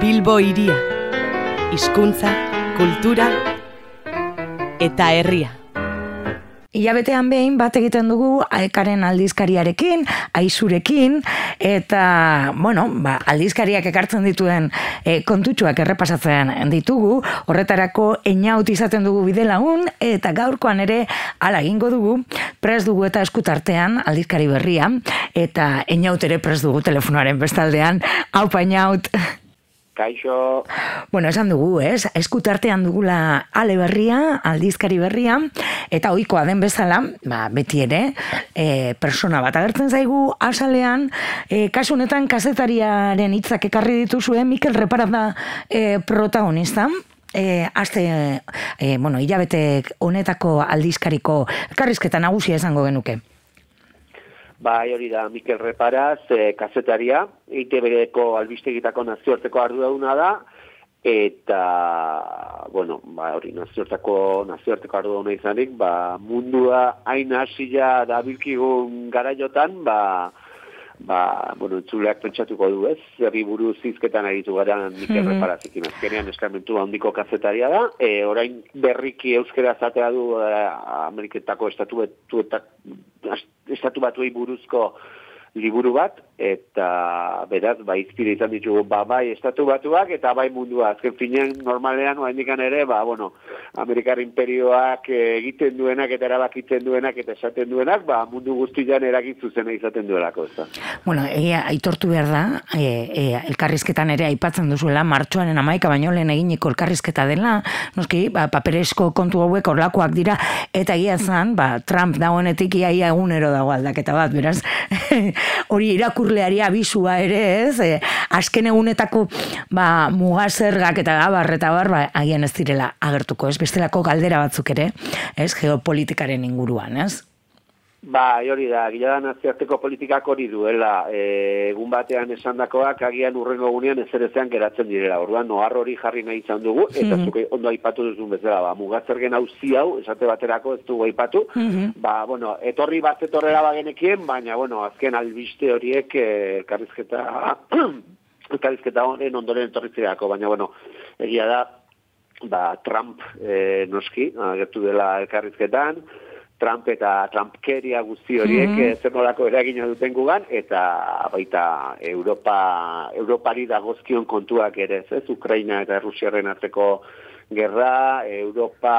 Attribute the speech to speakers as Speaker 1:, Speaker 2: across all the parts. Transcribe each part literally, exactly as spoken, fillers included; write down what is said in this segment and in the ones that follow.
Speaker 1: Bilbo hiria, hizkuntza, kultura eta herria.
Speaker 2: Ilabetean behin bat egiten dugu Aekaren aldizkariarekin, Aizurekin, eta, bueno, ba, aldizkariak ekartzen dituen e, kontutxoak errepasatzen ditugu, horretarako Einaut izaten dugu bidelagun, eta gaurkoan ere hala egingo dugu, prest dugu eta eskutartean aldizkari berria, eta Einaut ere prest dugu telefonoaren bestaldean. Aupa, Einaut!
Speaker 3: Kaixo.
Speaker 2: Bueno, esan dugu, ez? Eskutartean dugula ale berria, aldizkari berria, eta ohikoa den bezala, ba, beti ere, e, persona bat agertzen zaigu, azalean, e, kasu honetan kazetariaren hitzak ekarri dituzue, Mikel Repara da e, protagonista. E, azte, e, bueno, hilabete honetako aldizkariko elkarrizketa nagusia esango genuke.
Speaker 3: Bai, hori da, Mikel Reparaz, e, kazetaria, E I Te Beko albistegitako nazioarteko arduraduna da, eta, bueno, ba, hori nazioarteko, nazioarteko arduraduna izanik, ba, mundua hain hasia dabilkigun garaiotan, ba, ba, bueno, entzuleak pentsatuko du, ez? Herri buruz hizketan aritu gara Mikel mm-hmm. Reparazekin. Azkenean eskarmentu handiko kazetaria da, e, orain berriki euskera zatea du e, Ameriketako estatu betu eta estatu batuei buruzko liburu bat, eta beraz, ba, izpide izan ditugu, ba, bai, estatu batuak, eta bai mundua. Azken finean, normalean, oaindikan ere, ba, bueno, Amerikar imperioak egiten duenak, eta erabakitzen duenak, eta esaten duenak, ba, mundu guztian eragitzu zena izaten duelako, ez da.
Speaker 2: Bueno, egia, aitortu behar da, e, e, elkarrizketan ere aipatzen duzuela, martxoaren hamaika baino lehen eginiko elkarrizketa dela, noski, ba, paperezko kontu hauek horlakoak dira, eta egia zan, ba, Trump dagoenetik iaia egunero dago aldaketa bat, beraz, hori irakurleari abisua ere, ez? E, azken egunetako ba, mugazergak eta gabar eta bar, ba, agian ez direla agertuko, ez? Bestelako galdera batzuk ere, ez? Geopolitikaren inguruan, ez?
Speaker 3: Ba, hori da, gila da nazioarteko politikak hori duela, e, egun batean esandakoak agian urrengo egunean ezer ezean geratzen direla, orduan noar hori jarri nahi izan dugu, eta mm-hmm. zuke ondo aipatu duzun bezala, ba, mugatzergen hauzi hau, esate baterako ez dugu aipatu, mm-hmm. ba, bueno, etorri bat etorrela bagenekien, baina, bueno, azken albiste horiek elkarrizketa, elkarrizketa honen ondoren etorritzerako, baina, bueno, egia da, ba, Trump e, noski, agertu dela elkarrizketan, Trump eta Trumpkeria guzti horiek mm-hmm. zer nolako eragina duten gugan, eta baita Europa, Europari dagozkion kontuak ere, ez? Ukraina eta Rusiaren arteko gerra, Europa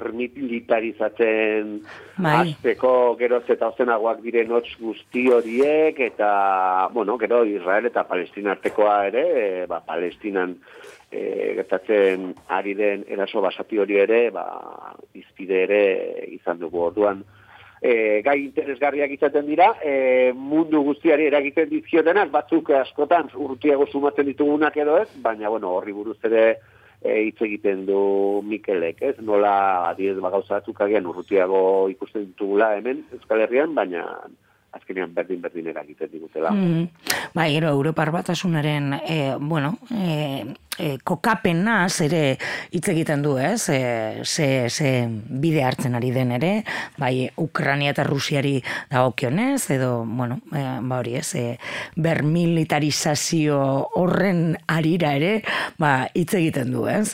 Speaker 3: bermilitarizatzen hasteko geroz eta ozenagoak diren hotz guzti horiek, eta, bueno, gero Israel eta Palestina artekoa ere, e, ba, Palestinan E, gertatzen ari den eraso basati hori ere, ba, izpide ere izan dugu orduan. E, gai interesgarriak izaten dira, e, mundu guztiari eragiten dizkiotenak, batzuk askotan urrutiago sumatzen ditugunak edo ez, baina, bueno, horri buruz ere hitz e, egiten du Mikelek, ez? Nola, adibidez, ba, gauza batzuk agian urrutiago ikusten ditugula hemen Euskal Herrian, baina azkenean berdin-berdin eragiten digutela.
Speaker 2: Mm. Ba, gero, Europar Batasunaren, e, bueno, e, e, kokapenaz ere hitz egiten du, ez? E, ze, ze bide hartzen ari den ere, bai, Ukraina eta Rusiari dagokionez, edo, bueno, e, ba hori ez, e, bermilitarizazio horren arira ere, ba, hitz egiten du, ez?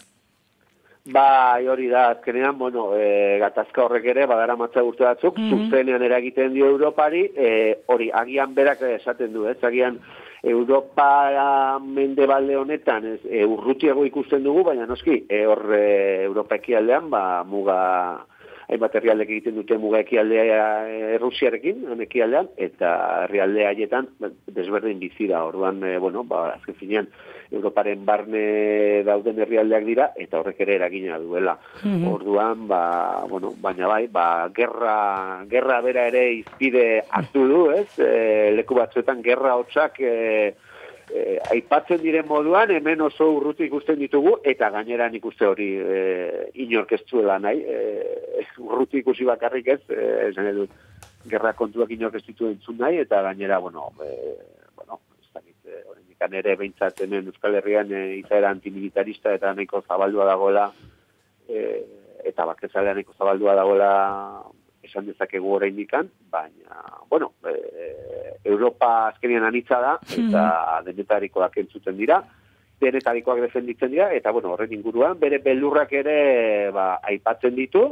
Speaker 3: Ba, hori da, azkenean, bueno, e, gatazka horrek ere, badara matza urte batzuk, mm-hmm. zuzenean eragiten dio Europari, e, hori, agian berak esaten du, ez, agian Europa mendebalde honetan, ez, e, urrutiago ikusten dugu, baina noski, e, hor e, Europa ekialdean, ba, muga, hainbat herrialdek egiten dute muga ekialdea e, Rusiarekin, ekialdean, eta herrialde haietan desberdin bizi da, orduan, e, bueno, ba, azken finean, Europaren barne dauden herrialdeak dira, eta horrek ere eragina duela. Mm-hmm. Orduan, ba, bueno, baina bai, ba, gerra, gerra bera ere izpide hartu du, ez? E, leku batzuetan gerra hotxak e, e, aipatzen diren moduan, hemen oso urruti ikusten ditugu, eta gainera nik uste hori e, inork ez zuela nahi, e, urruti ikusi bakarrik ez, e, esan edu, gerra kontuak inork ez ditu entzun nahi, eta gainera, bueno, e, bueno, ere behintzat hemen Euskal Herrian e, izaera antimilitarista eta nahiko zabaldua dagoela e, eta bakezalea nahiko zabaldua dagoela esan dezakegu oraindikan, baina, bueno, e, Europa azkenean anitza da eta denetarikoak entzuten dira denetarikoak defenditzen dira, eta bueno, horren inguruan, bere beldurrak ere ba, aipatzen ditu,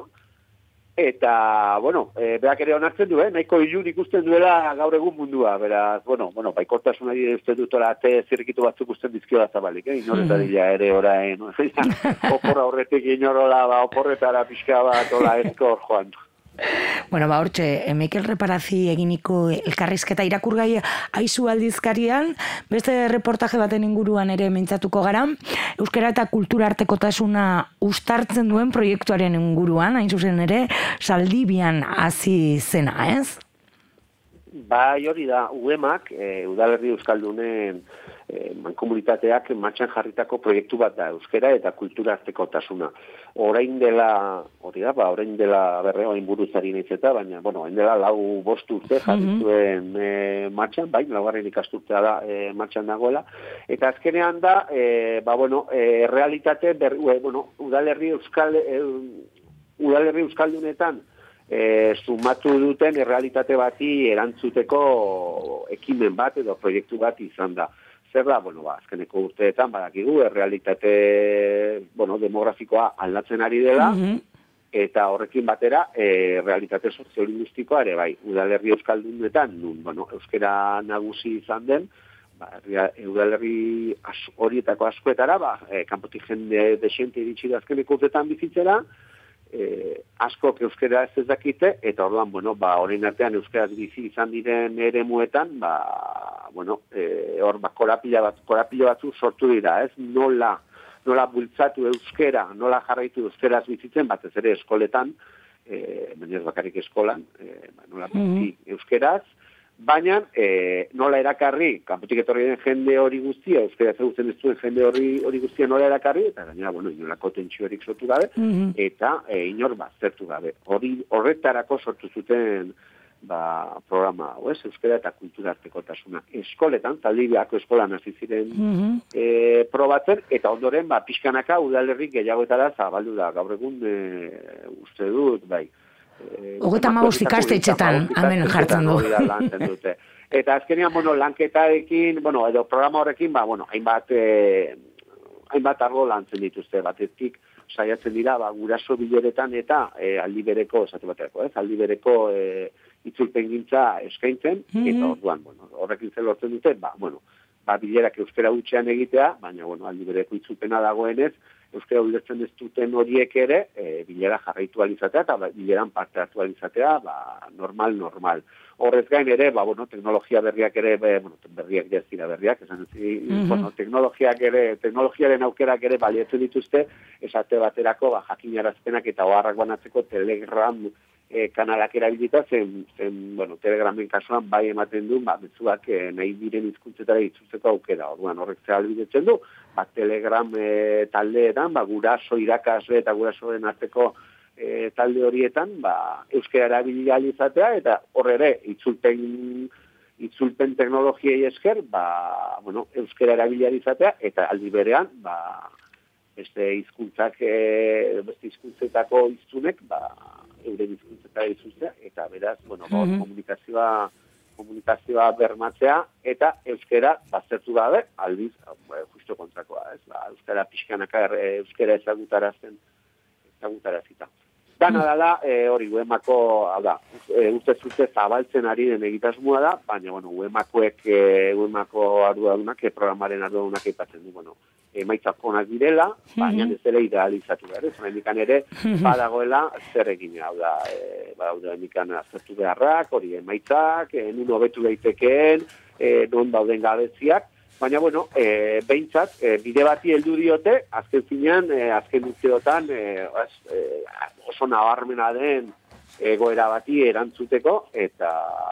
Speaker 3: eta, bueno, e, berak ere onartzen du, eh? Nahiko ilun ikusten duela gaur egun mundua, beraz, bueno, bueno baikortasunari uste dutola ate zirrikitu batzuk usten dizkiola zabalik, eh? Inoretadila ere orain, no? Oporra horretik inorola, ba, oporretara pixka bat, ola ezko joan.
Speaker 2: Bueno, ba, hortxe, Mikel Reparazi eginiko elkarrizketa irakurgai aizu aldizkarian, beste reportaje baten inguruan ere mintzatuko gara, euskara eta kultura artekotasuna uztartzen duen proiektuaren inguruan, hain zuzen ere, Saldibian hasi zena, ez?
Speaker 3: Bai, hori da, U E M A K, e, Udalerri Euskaldunen e, mankomunitateak martxan jarritako proiektu bat da, euskara eta kultura artekotasuna. Orain dela, hori da, ba, orain dela berre, orain buruzari nahiz eta, baina, bueno, orain dela lau bost urte jarrituen e, martxan, bai, laugarren ikasturtea da e, martxan dagoela, eta azkenean da, e, ba, bueno, e, realitate, ber, e, bueno, Udalerri Euskal, e, Udalerri Euskaldunetan, E, sumatu duten errealitate bati erantzuteko ekimen bat edo proiektu bat izan da. Zer da, bueno, ba, azkeneko urteetan badakigu errealitate, bueno, demografikoa aldatzen ari dela, mm-hmm. eta horrekin batera e, realitate soziolinguistikoa ere bai, Udalerri Euskaldunetan, nun, bueno, euskera nagusi izan den, ba, Udalerri as, horietako askoetara, ba, e, kanpotik jende desente iritsi da azkeneko urteetan bizitzera, Eh, askok euskera ez ez dakite, eta orduan, bueno, ba, orain artean euskaraz bizi izan diren eremuetan, ba, bueno, eh, hor, ba, korapila bat, korapila batzu sortu dira, ez? Nola, nola bultzatu euskera, nola jarraitu euskeraz bizitzen, batez ere eskoletan, eh, baina ez bakarrik eskolan, eh, ba, nola bizi euskeraz, baina e, nola erakarri, kanpotik etorri den jende hori guztia, euskara ezagutzen ez duen jende hori, hori guztia nola erakarri, eta gainera, bueno, inolako tentsiorik sortu gabe, mm-hmm. eta e, inor baztertu gabe. Hori horretarako sortu zuten ba, programa, oez, euskara eta kultura artekotasuna. Eskoletan, Zaldibiako eskolan hasi ziren mm-hmm. e, probatzen, eta ondoren, ba, pixkanaka udalerrik gehiagoetara zabaldu da. Gaur egun, e, uste dut, bai,
Speaker 2: Ogeta mabost ikastetxetan, hemen jartzen du.
Speaker 3: Dute. Eta azkenean, bueno, lanketarekin, bueno, edo programa horrekin, ba, bueno, hainbat, eh, hainbat argo lantzen dituzte, batetik saiatzen dira, ba, guraso bileretan eta eh, aldi bereko, esate baterako, ez, aldi bereko eh, itzulpen gintza eskaintzen, mm-hmm. eta orduan, bueno, horrekin zen lortzen dute, ba, bueno, ba, bilerak euskara hutsean egitea, baina, bueno, aldi bereko itzulpena dagoenez, euskara ulertzen ez duten horiek ere, e, bilera jarraitu alizatea, eta bileran parte hartu alizatea, ba, normal, normal. Horrez gain ere, ba, bueno, teknologia berriak ere, be, bueno, berriak jaztira berriak, esan ez, mm-hmm. bueno, teknologiak ere, teknologiaren aukerak ere baliatzen dituzte, esate baterako, ba, jakinarazpenak eta oharrak banatzeko Telegram e, kanalak erabilita, zen, zen, bueno, Telegramen kasuan bai ematen du, ba, betzuak e, nahi diren hizkuntzetara itzultzeko aukera, orduan horrek zehalbidetzen du, ba, Telegram e, taldeetan, ba, guraso irakasle eta gurasoen arteko e, talde horietan, ba, euskara erabilia izatea, eta horre ere, itzulpen, itzulpen teknologiei esker, ba, bueno, euskara erabilia izatea, eta aldi berean, ba, beste hizkuntzak, e, beste hizkuntzetako hiztunek, ba, euren hizkuntzetara itzultzea, eta beraz, bueno, mm-hmm. komunikazioa, komunikazioa bermatzea, eta euskara baztertu gabe, aldiz, justo kontrakoa, ez? Ba, euskara pixkanaka euskara ezagutarazten, ezagutarazita. Dana dala, e, hori, U E M A Ko, hau da, e, ustez ustez zabaltzen ari den egitasmoa da, baina, bueno, U E M A Koek, e, U E M A Ko arduradunak, e, programaren arduradunak aipatzen du, bueno, emaitzak onak direla, baina ez ere idealizatu behar, ez? Horrendikan ere, badagoela zer egin, hau da, e, badaude horrendikan aztertu beharrak, hori emaitzak, e, nun hobetu daitekeen, e, non dauden gabeziak, baina, bueno, e, behintzat, e, bide bati heldu diote, azken finean, e, azken urteotan, e, e, oso nabarmena den egoera bati erantzuteko, eta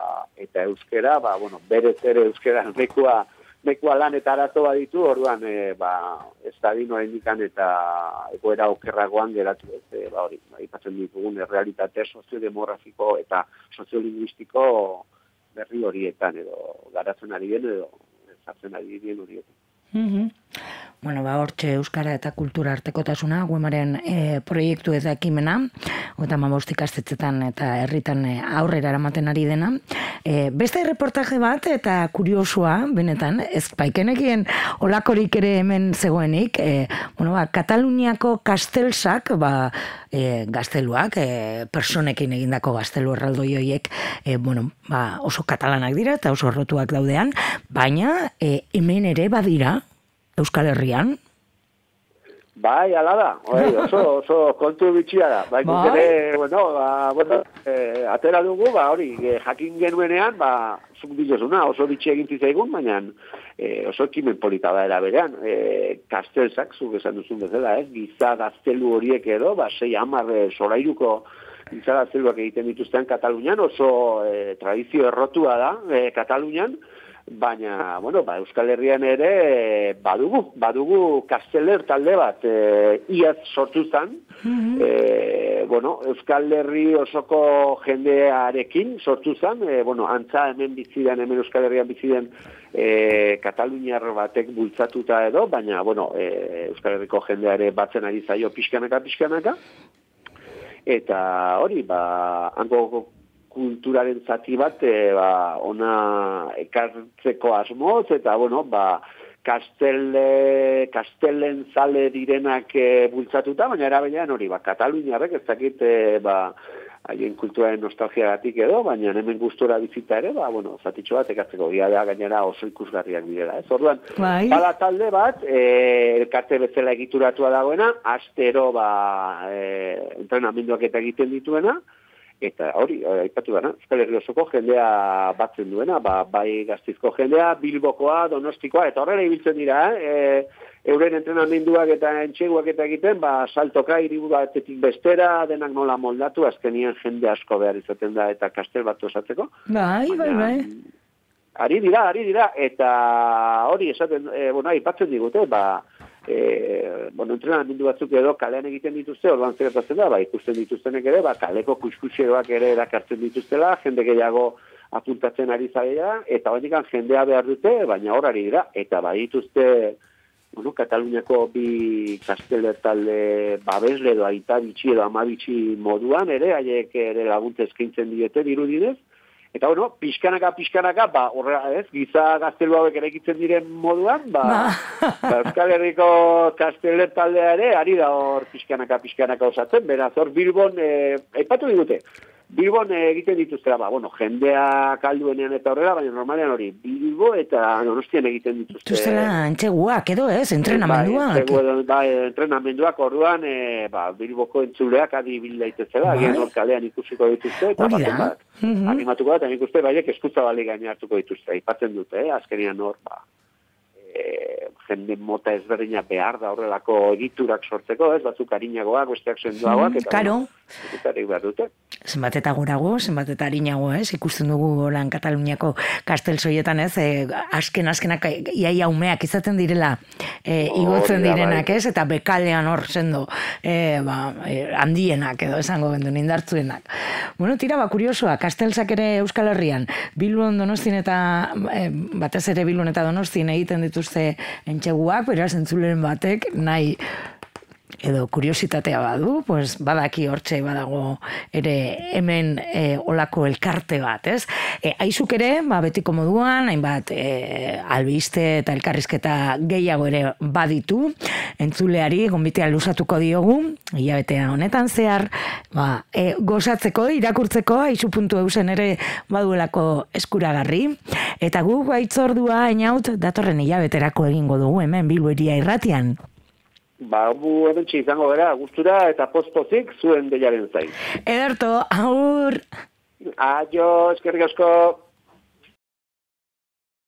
Speaker 3: eta euskera, ba, bueno, berez ere euskera nekua, nekua lan eta arazo baditu, orduan, e, ba, ez da dino indikan eta egoera okerragoan geratu, ez, e, ba, hori, aipatzen ditugun, errealitate soziodemografiko eta soziolinguistiko berri horietan, edo garatzen ari den, edo zartzen ari den horietan.
Speaker 2: Mm-hmm. Bueno, ba, hortxe Euskara eta Kultura Artekotasuna, Guemaren e, proiektu eta ekimena, eta mabostik ikastetxetan eta herritan e, aurrera eramaten ari dena. E, beste reportaje bat eta kuriosua, benetan, ez baikenekien olakorik ere hemen zegoenik, e, bueno, ba, Kataluniako kastelsak, ba, e, gazteluak, e, personekin egindako gaztelu erraldoi horiek, e, bueno, ba, oso katalanak dira eta oso errotuak daudean, baina e, hemen ere badira, Euskal Herrian?
Speaker 3: Bai, ala da. Oi, oso, oso kontu bitxia da. Bai,
Speaker 2: bai?
Speaker 3: Ere, bueno, ba, bueno, eh, atera dugu, ba, hori, eh, jakin genuenean, ba, zuk dilozuna, oso bitxia egin zaigun, baina eh, oso ekimen polita da eraberean. Eh, kastelzak, zuk esan duzun bezala, ez? Giza gaztelu horiek edo, ba, sei hamar eh, solairuko giza gazteluak egiten dituztean Katalunian, oso eh, tradizio errotua da eh, Katalunian, baina, bueno, ba, Euskal Herrian ere badugu, badugu kasteler talde bat, e, iaz sortu zen, mm-hmm. e, bueno, Euskal Herri osoko jendearekin sortu zen, e, bueno, antza hemen bizidan, hemen Euskal Herrian bizidan e, Kataluniar batek bultzatuta edo, baina, bueno, e, Euskal Herriko jendeare batzen ari zaio pixkanaka, pixkanaka, eta hori, ba, hango kulturaren zati bat e, ba, ona ekartzeko asmoz, eta, bueno, ba, kastele, kastelen zale direnak e, bultzatuta, baina erabenean hori, ba, Kataluniarrek ez dakit, e, ba, haien kulturaren nostalgiagatik edo, baina hemen gustora bizita ere, ba, bueno, zatitxo bat ekartzeko gira da gainera oso ikusgarriak direla, ez? Orduan, bai. Bada talde bat, e, elkarte bezala egituratua dagoena, astero, ba, e, entrenamenduak eta egiten dituena, eta hori, aipatu dena, Euskal Herri osoko jendea batzen duena, ba, bai Gaztizko jendea, Bilbokoa, Donostikoa, eta horrela ibiltzen dira, eh? e, euren entrenamenduak eta entxeguak eta egiten, ba, saltoka hiribu batetik bestera, denak nola moldatu, azkenien jende asko behar izaten da, eta kastel bat osatzeko.
Speaker 2: Bai, bai, bai.
Speaker 3: Ari dira, ari dira, eta hori, esaten, e, bueno, aipatzen digute, ba, E, bueno, entrenamendu batzuk edo kalean egiten dituzte, orduan zertatzen da, ba, ikusten dituztenek ere, ba, kaleko kuskuxeroak ere erakartzen dituztela, jende gehiago apuntatzen ari zaila, eta bainikan jendea behar dute, baina hor ari dira, eta ba, dituzte, bueno, Kataluniako bi kasteler talde babesle edo aita bitxi edo ama bitxi moduan ere, haiek ere laguntza eskaintzen diete dirudinez, eta, bueno, pixkanaka, pixkanaka, ba, horrela, ez, giza gaztelu hauek eraikitzen diren moduan, ba, ba Euskal Herriko kasteler taldea ere, ari da hor pixkanaka, pixkanaka osatzen, beraz, hor Bilbon, eh, aipatu digute, Bilbon egiten dituztera, ba, bueno, jendea kalduenean eta horrela, baina normalean hori, Bilbo eta Donostian egiten dituzte.
Speaker 2: Dituztela entxeguak edo ez, entrenamenduak.
Speaker 3: Bai, bai, entrenamenduak orduan, e, ba, Bilboko entzuleak adi bil daitezela, agian hor kalean ikusiko dituzte, eta baten bat, mm-hmm. animatuko bat, nik uste, baiek eskutza bali gaine hartuko dituzte, aipatzen dute, eh? Azkenian hor, ba, e, jende mota ezberdina behar da horrelako egiturak sortzeko, ez, batzuk harinagoak, besteak sendoagoak, eta
Speaker 2: claro.
Speaker 3: Bueno, behar dute.
Speaker 2: Zenbat eta gorago, zenbat eta harinago, ez? Ikusten dugu lan Kataluniako kastelsoietan, ez? E, asken, askenak, iaia umeak izaten direla e, igotzen direnak, ez? Eta bekalean hor sendo e, ba, e, handienak edo esango bendu, indartzuenak. Bueno, tira, ba, kuriosoa, kastelsak ere Euskal Herrian, Bilbon, Donostin eta, e, batez ere Bilbon eta Donostin egiten dituzte entxeguak, beraz, entzuleren batek, nahi, edo kuriositatea badu, pues badaki hortxe badago ere hemen e, olako elkarte bat, ez? E, aizuk ere, ba, betiko moduan, hainbat e, albiste eta elkarrizketa gehiago ere baditu, entzuleari gonbitea luzatuko diogu, hilabetea honetan zehar, ba, e, gozatzeko, irakurtzeko, aizu puntu eusen ere baduelako eskuragarri, eta gu baitzordua hainaut datorren hilabeterako egingo dugu hemen Bilbo Hiria Irratian.
Speaker 3: Ba, gu edentxe izango gara, gustura eta post-pozik zuen deiaren zain.
Speaker 2: Ederto, aur!
Speaker 3: Aio, eskerrik asko!